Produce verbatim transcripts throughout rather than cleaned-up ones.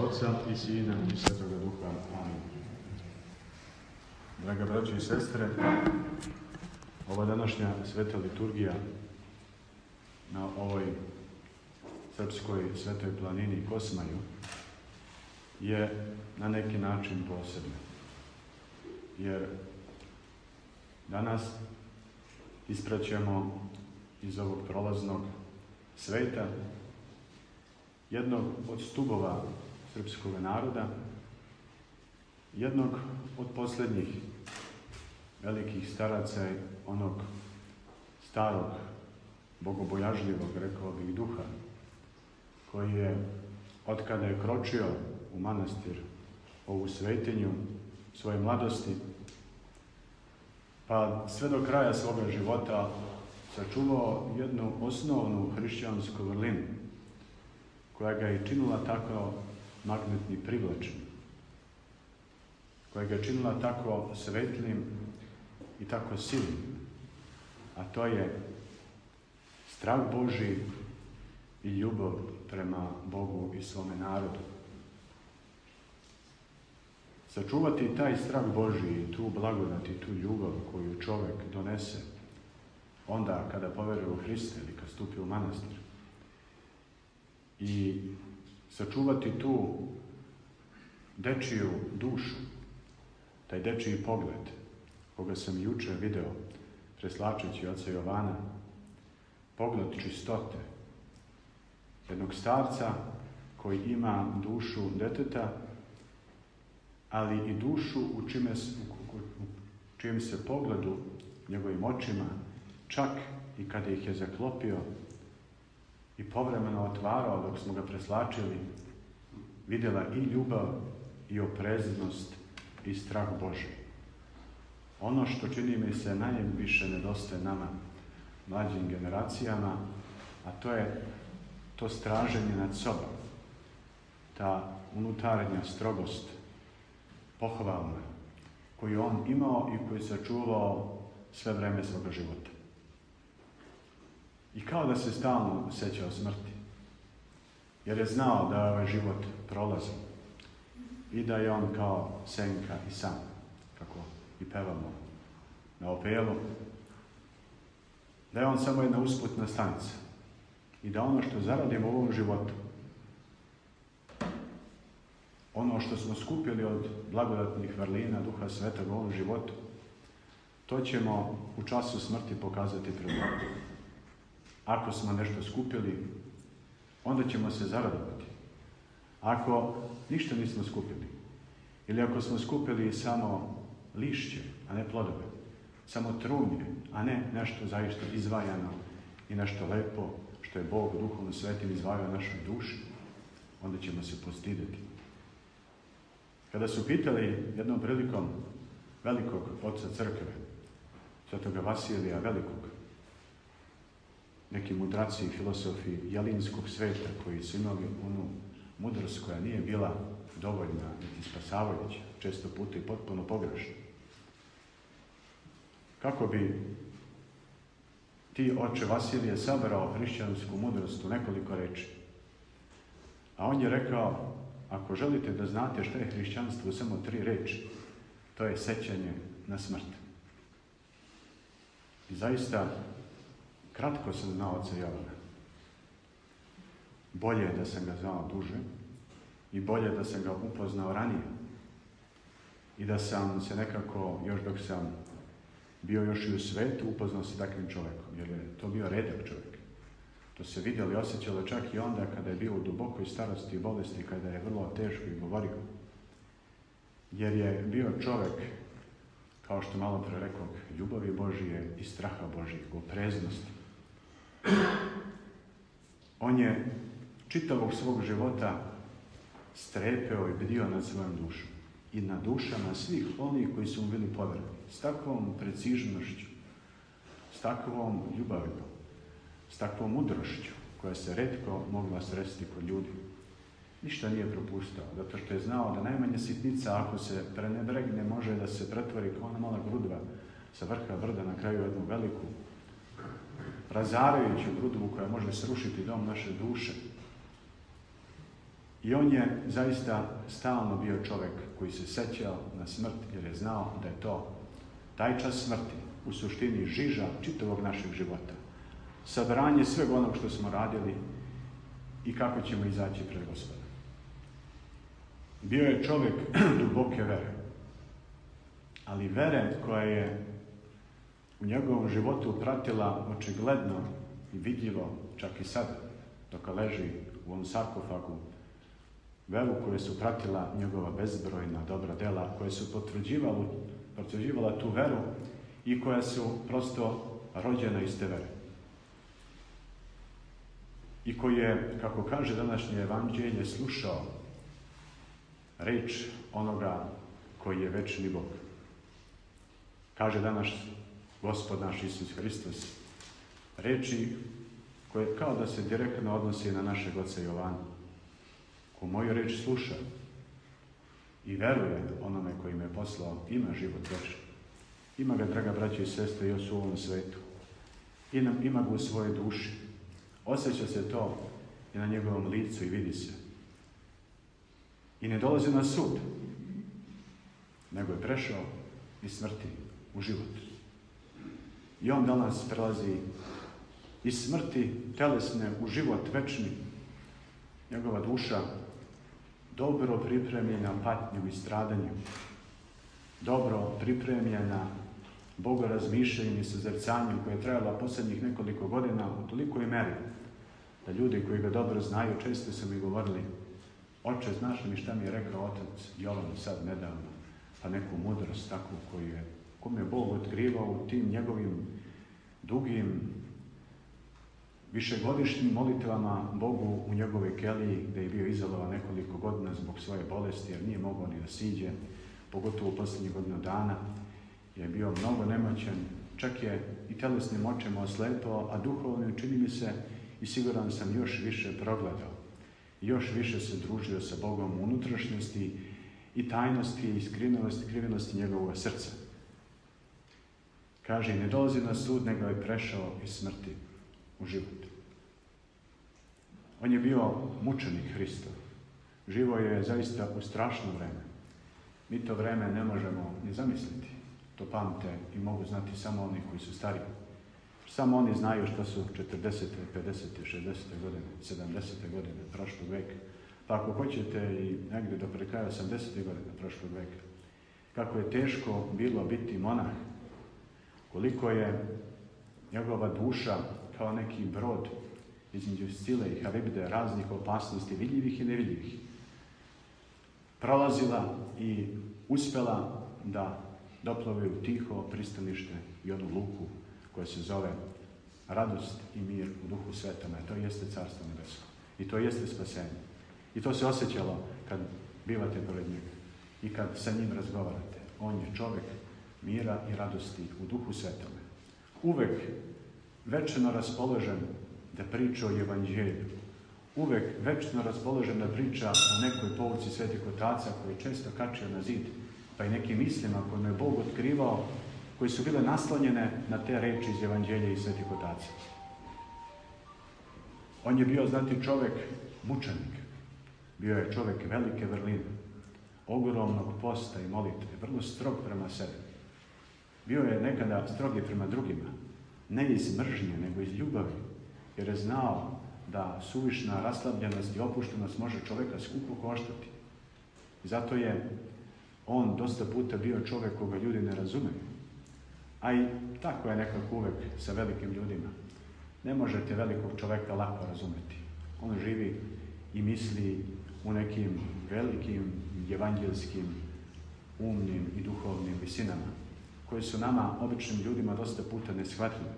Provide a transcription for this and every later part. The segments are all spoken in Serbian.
Otca i Sina i Svetoga Duha. Amin. Draga braći i sestre, ova današnja sveta liturgija na ovoj srpskoj svetoj planini Kosmaju je na neki način posebna. Jer danas ispraćamo iz ovog prolaznog sveta jednog od stubova srpskog naroda, jednog od posljednjih velikih staraca, onog starog, bogobojažljivog, rekao bih, duha, koji je, otkada je kročio u manastir, ovu svetinju svoje mladosti, pa sve do kraja svoga života sačuvao jednu osnovnu hrišćansku vrlinu, koja ga je činila tako magnetni privlačnim, koja ga je činila tako svetlim i tako silnim, a to je strah Božji i ljubav prema Bogu i svome narodu. Sačuvati taj strah Božji i tu blagodat i tu ljubav koju čovjek donese onda kada poveruje u Hrista ili kad stupi u manastir, i sačuvati tu dečiju dušu, taj dečiji pogled, koga sam juče video preslačeći oca Jovana, pogled čistote, jednog starca koji ima dušu deteta, ali i dušu u, čime, u čijem se pogledu, njegovim očima, čak i kada ih je zaklopio i povremeno otvarao dok smo ga preslačili, vidjela i ljubav i opreznost i strah Božji. Ono što čini mi se najviše nedostaje nama, mlađim generacijama, a to je to straženje nad sobom, ta unutarnja strogost, pohvalna, koju on imao i koju sačuvao sve vreme svoga života. I kao da se stalno sećao smrti, jer je znao da je ovaj život prolazan i da je on kao senka i san, kako i pevamo na opelu, da je on samo jedna usputna stanica i da ono što zaradimo u ovom životu, ono što smo skupili od blagodatnih vrlina Duha Svetog u ovom životu, to ćemo u času smrti pokazati pred Bogom. Ako smo nešto skupili, onda ćemo se zaradovati. Ako ništa nismo skupili, ili ako smo skupili samo lišće, a ne plodove, samo trunje, a ne nešto zaista izvajano i nešto lepo, što je Bog Duhom Svetim izvajao našoj duši, onda ćemo se postideti. Kada su pitali jednom prilikom velikog oca crkve, svetoga Vasilija Velikog, neki mudraci i filosofi jelinskog sveta koji su imali onu mudrost koja nije bila dovoljna niti spasavajuća, često puta i potpuno pogrešna. Kako bi ti oče Vasilije saberao hrišćansku mudrost u nekoliko reči? A on je rekao, ako želite da znate šta je hrišćanstvo u samo tri reči, to je sećanje na smrt. I zaista, kratko sam znao oca Jovana. Bolje je da sam ga znao duže i bolje da sam ga upoznao ranije. I da sam se nekako, još dok sam bio još i u svetu, upoznao se takvim čovjekom, jer je to bio redak čovjek. To se vidjelo i osjećalo čak i onda kada je bio u dubokoj starosti i bolesti, kada je vrlo teško i govorio. Jer je bio čovjek, kao što malo pre rekao, ljubavi Božije i straha Božijeg, opreznosti. On je čitavog svog života strepeo i bdio nad svojom dušom i na dušama svih onih koji su mu bili povereni, s takvom precižnošću, s takvom ljubavljom, s takvom mudrošću koja se retko mogla sresti kod ljudi. Ništa nije propustao, zato što je znao da najmanja sitnica, ako se prenebregne, može da se pretvori kao ona mala grudva sa vrha brda na kraju jednu veliku, razarajuću grudvu koja može srušiti dom naše duše. I on je zaista stalno bio čovjek koji se sećao na smrt jer je znao da je to taj čas smrti u suštini žiža čitavog našeg života. Sabranje svega onog što smo radili i kako ćemo izaći pred Gospoda. Bio je čovjek duboke vere, ali vere koja je u njegovom životu pratila očigledno i vidljivo, čak i sad, dok leži u ovom sarkofagu, veru koju su pratila njegova bezbrojna dobra dela, koje su potvrđivala, potvrđivala tu veru i koja su prosto rođena iz te vere. I koji je, kako kaže današnje evanđelje, slušao reč onoga koji je večni Bog. Kaže danas Gospod naš Isus Hristos reči koje kao da se direktno odnosi na našeg oca Jovana. Ko moju reč sluša i veruje onome koji me poslao, ima život večni. Ima ga, draga braća i sestre, još u ovom svetu. Ima ga u svojoj duši. Osjeća se to i na njegovom licu i vidi se. I ne dolazi na sud, nego je prešao iz smrti u život. I on danas prelazi iz smrti telesne u život večni. Njegova duša dobro pripremljena patnjom i stradanjem, dobro pripremljena bogorazmišljanjem i sazrcanjem koje je trajala posljednjih nekoliko godina u tolikoj meri da ljudi koji ga dobro znaju često su mi govorili: Oče, znaš li mi šta mi je rekao otac Jovan sad nedavno? Pa neku mudrost takvu koju je, kom je Bog otkrivao u tim njegovim dugim višegodišnjim molitvama Bogu u njegovoj keliji, gdje je bio izolovan nekoliko godina zbog svoje bolesti, jer nije mogao ni da siđe, pogotovo u posljednjih godinu dana, je bio mnogo nemoćan, čak je i telesnim očima oslepao, a duhovno čini mi se i siguran sam još više progledao. Još više se družio sa Bogom u unutrašnjosti i tajnosti i skrivenosti, skrivenosti njegovog srca. Kaže, ne dolazi na sud, nego je prešao iz smrti u život. On je bio mučenik Hristov. Živo je zaista u strašno vreme. Mi to vreme ne možemo ni zamisliti. To pamte i mogu znati samo oni koji su stariji. Samo oni znaju što su četrdesete, pedesete, šezdesete godine, sedamdesete godine prošlog veka. Pa ako hoćete i negdje do pre kraja osamdesete godine prošlog veka. Kako je teško bilo biti monah. Koliko je njegova duša kao neki brod između Scile i Haribde, raznih opasnosti, vidljivih i nevidljivih, prolazila i uspjela da doplovi u tiho pristanište i onu luku koja se zove radost i mir u Duhu Svetome. To jeste Carstvo nebesko. I to jeste spasenje. I to se osjećalo kad bivate pored njega i kad sa njim razgovarate. On je čovjek mira i radosti u Duhu Svetome. Uvek večno raspoložen da priča o evanđelju. Uvek večno raspoložen da priča o nekoj pouci svetih otaca koji je često kačio na zid, pa i nekim mislima koje je Bog otkrivao, koji su bile naslonjene na te reči iz evanđelja i svetih otaca. On je bio, znati, čovjek mučenik. Bio je čovjek velike vrline, ogromnog posta i molitve, vrlo strog prema sebi. Bio je nekada strog i prema drugima, ne iz mržnje, nego iz ljubavi, jer je znao da suvišna raslabljenost i opuštenost može čovjeka skupo koštati. I zato je on dosta puta bio čovjek koga ljudi ne razumeju. A i tako je nekako uvek sa velikim ljudima. Ne možete velikog čovjeka lako razumeti. On živi i misli u nekim velikim evanđelskim, umnim i duhovnim visinama, koje su nama, običnim ljudima, dosta puta neshvatljive.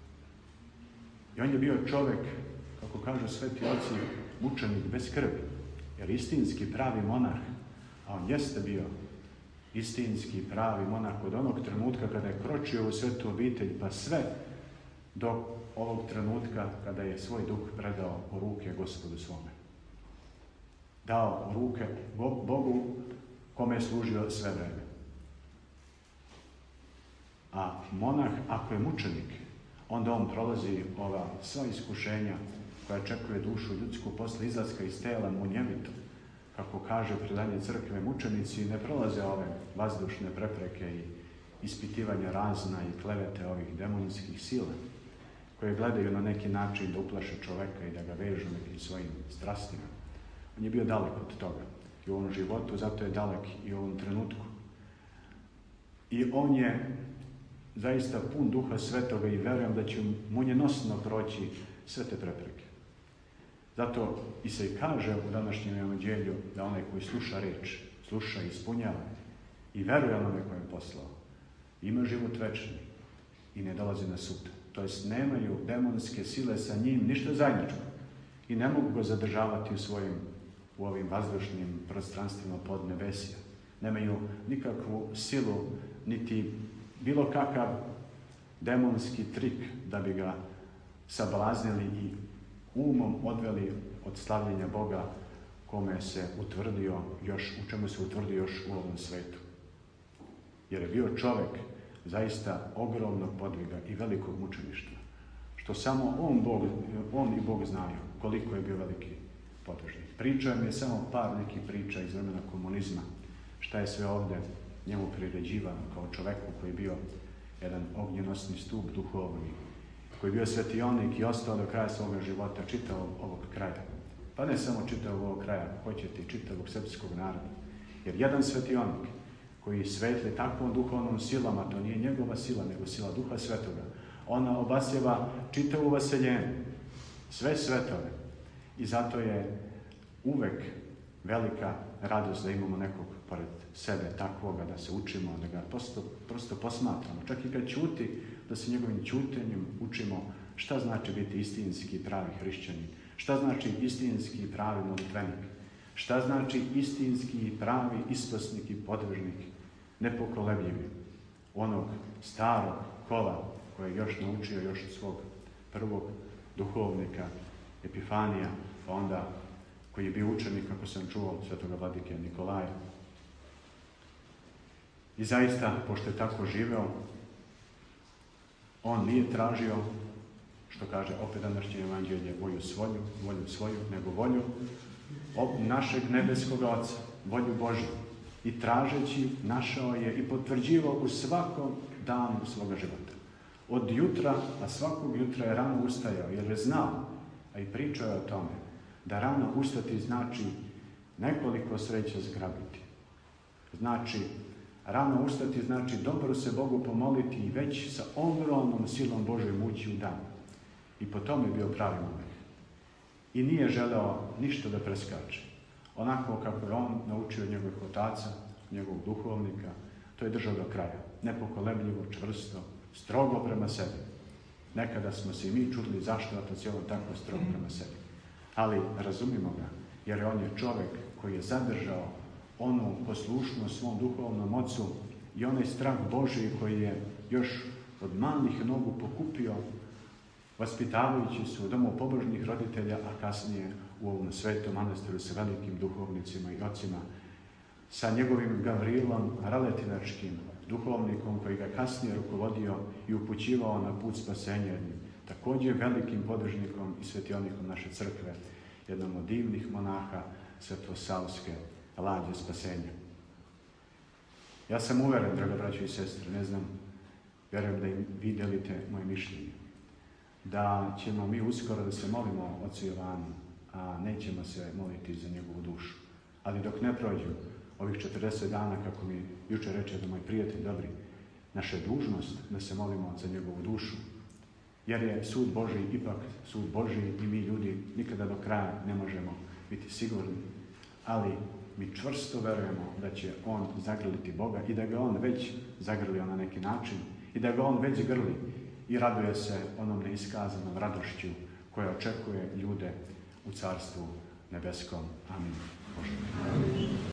I on je bio čovjek, kako kažu sveti oci, mučenik bez krvi, jer istinski pravi monah, a on jeste bio istinski pravi monah od onog trenutka kada je kročio u svetu obitelj, pa sve do ovog trenutka kada je svoj duh predao u ruke Gospodu svome. Dao u ruke Bogu kome je služio sve vreme. A monah, ako je mučenik, onda on prolazi ova sva iskušenja koja čekuje dušu ljudsku posle izlaska iz tela munjevito, kaže predanje crkve, mučenici ne prolaze ove vazdušne prepreke i ispitivanja razna i klevete ovih demonskih sila, koje gledaju na neki način da uplaše čoveka i da ga vežu nekim svojim strastima. On je bio dalek od toga i u ovom životu, zato je dalek i u ovom trenutku. I on je zaista pun Duha Svetoga i verujem da će munjenosno proći sve te prepreke. Zato i se i kaže u današnjem evanđelju da onaj koji sluša reč, sluša i ispunjava i veruje onome koje je poslao, ima život večni i ne dolazi na sud. To jest nemaju demonske sile sa njim ništa zajedničko i ne mogu ga zadržavati u svojim, u ovim vazdušnim prostranstvima podnebesja. Nemaju nikakvu silu, niti bilo kakav demonski trik da bi ga sablaznili i umom odveli od slavljenja Boga kome se utvrdio još, u čemu se utvrdio još u ovom svetu. Jer je bio čovek zaista ogromnog podviga i velikog mučeništva, što samo on, Bog, on i Bog znaju koliko je bio veliki podvižnik. Pričao mi je samo par nekih priča iz vremena komunizma, šta je sve ovdje njemu priređivano kao čoveku koji je bio jedan ognjenosni stup duhovni, koji je bio svetionik i ostao do kraja svoga života čitavog ovog kraja. Pa ne samo čitavog ovog kraja, hoćete i čitavog srpskog naroda. Jer jedan svetionik koji svetli takvom duhovnom silama, to nije njegova sila, nego sila Duha Svetoga. Ona obasjeva čitavu vaseljenu, sve svetove. I zato je uvek velika radost da imamo nekog pored sebe takvoga, da se učimo, da ga prosto, prosto posmatramo. Čak i kad ćuti, da se njegovim ćutenjem učimo šta znači biti istinski pravi hrišćanin, šta znači istinski pravi molitvenik, šta znači istinski pravi ispasnik i podvižnik, nepokolebljivi, onog starog kova koje je još naučio još od svog prvog duhovnika Epifanija, pa onda koji je bio učenik, kako sam čuo, svetoga vladike Nikolaja. I zaista, pošto je tako živeo, on nije tražio, što kaže opet današnje evanđelje, volju svoju, volju svoju, nego volju našeg nebeskog Oca, volju Božju. I tražeći našao je i potvrđivao u svakom danu svoga života. Od jutra, a svakog jutra je rano ustajao, jer je znao, a i pričao je o tome, da rano ustati znači nekoliko sreća zgrabiti. Znači, rano ustati znači dobro se Bogu pomoliti i već sa ogromnom silom Božoj ući u dan. I po tome je bio pravi momak. I nije želeo ništa da preskače. Onako kako je on naučio od njegovih otaca, njegovog duhovnika, to je držao do kraja. Nepokolebljivo, čvrsto, strogo prema sebi. Nekada smo se i mi čudili zašto je to cijelo tako strogo prema sebi. Ali razumimo ga, jer on je čovek koji je zadržao onu poslušnost svom duhovnom ocu i onaj strah Božiji koji je još od malih nogu pokupio, vaspitavajući se u domu pobožnih roditelja, a kasnije u ovom svetom manastiru sa velikim duhovnicima i ocima, sa njegovim Gavrilom Raletinačkim, duhovnikom koji ga kasnije rukovodio i upućivao na put spasenja, također velikim podružnikom i svetionikom naše crkve, jednom od divnih monaha Svetosavske lađe spasenja. Ja sam uveren, draga braćo i sestre, ne znam, vjerujem da im vi delite moje mišljenje, da ćemo mi uskoro da se molimo Ocu Jovanu, a nećemo se moliti za njegovu dušu. Ali dok ne prođu ovih četrdeset dana, kako mi jučer reče da moj prijatelj dobri, naša dužnost da se molimo za njegovu dušu, jer je sud Božji ipak sud Božji i mi ljudi nikada do kraja ne možemo biti sigurni, ali mi čvrsto verujemo da će on zagrliti Boga i da ga on već zagrlio na neki način i da ga on već grli i raduje se onom neiskazanom radošću koja očekuje ljude u Carstvu nebeskom. Amin. Bože.